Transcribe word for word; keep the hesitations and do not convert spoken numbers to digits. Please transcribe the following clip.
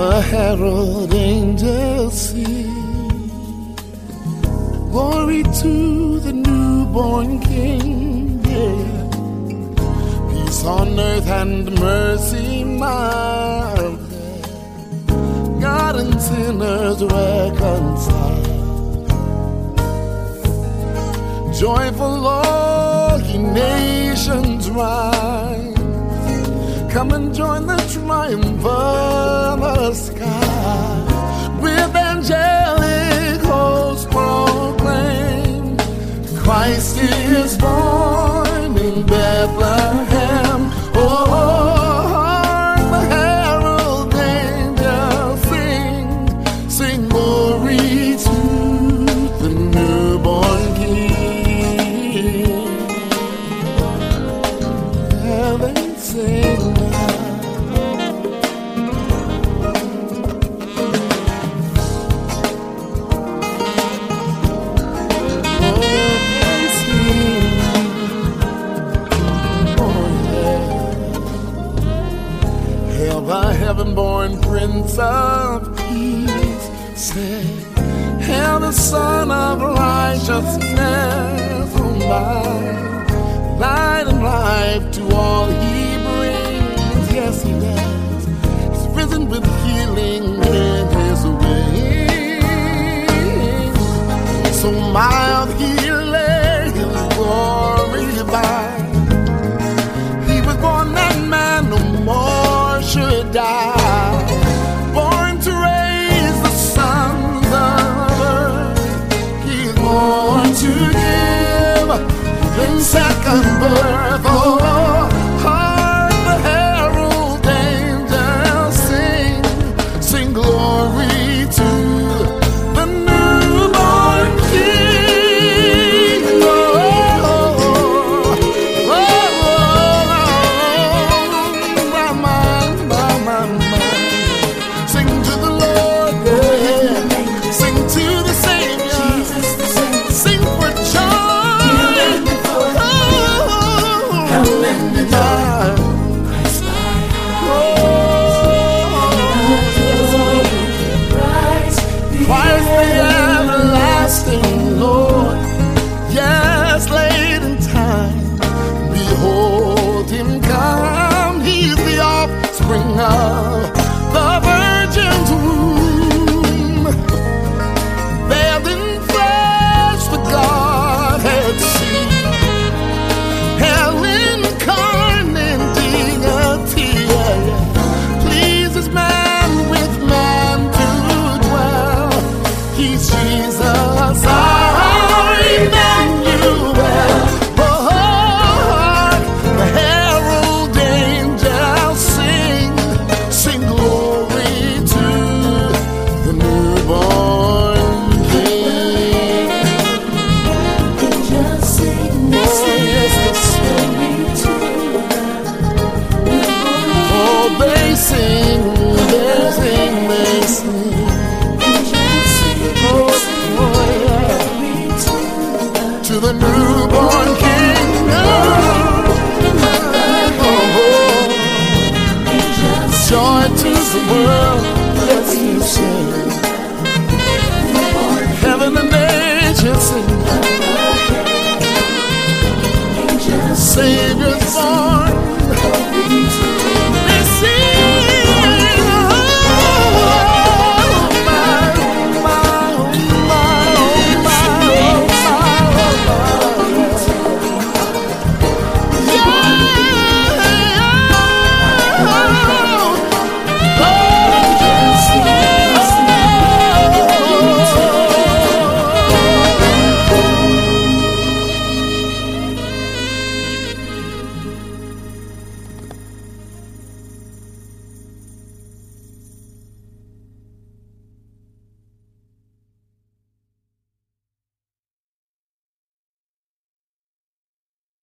the herald angels sing, glory to the newborn King, yeah. Peace on earth and mercy mild, God and sinners reconciled. Joyful all ye nations rise, come and join the triumph of the sky. With angelic hosts proclaim, Christ is born in Bethlehem. Oh, hark the herald angels sing, sing glory to the newborn King. Heaven sing now. The heaven-born Prince of Peace said, hail the Son of Righteousness on by, light and life to all he brings. Yes, he does. He's risen with healing in his wings. So my